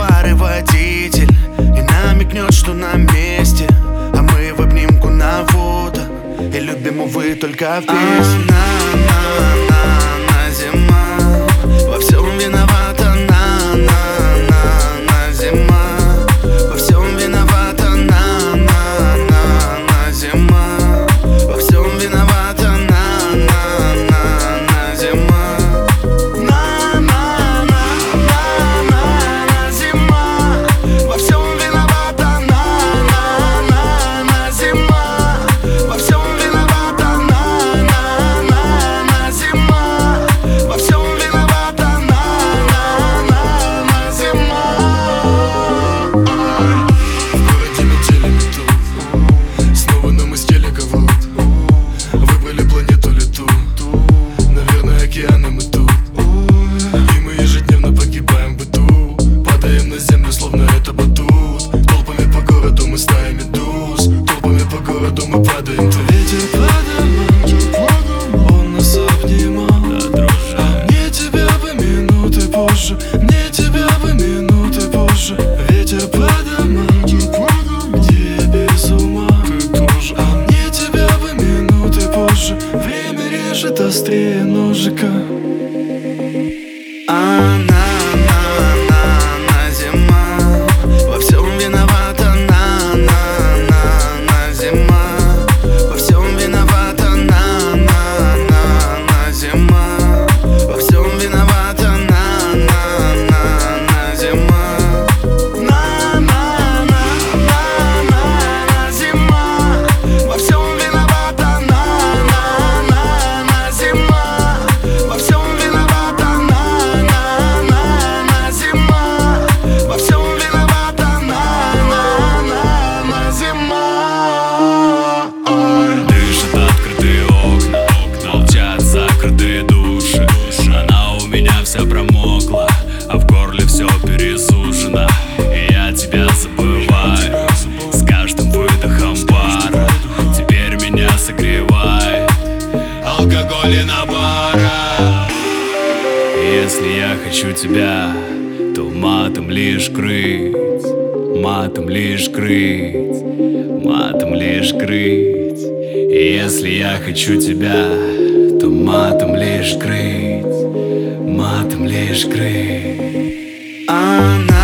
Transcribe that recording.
фары водитель и намекнет, что на месте, а мы в обнимку на воду и любим, увы, только в песне. На зима, во всем виновата на зима, во всем виновата на зима, во всем виновата на зима. Ветер подымал, он нас обнимал. Мне тебя бы минуты позже, мне тебя бы минуты позже. Ветер подымал, где я без ума. Мне тебя бы минуты позже. Время режет острее ножика. Промокла, а в горле все пересушено, и я тебя забываю с каждым выдохом пара. Теперь меня согревает алкоголь и набора. Если я хочу тебя, то матом лишь крыть, матом лишь крыть, матом лишь крыть. И если я хочу тебя, то матом лишь крыть, матом лишь крыть.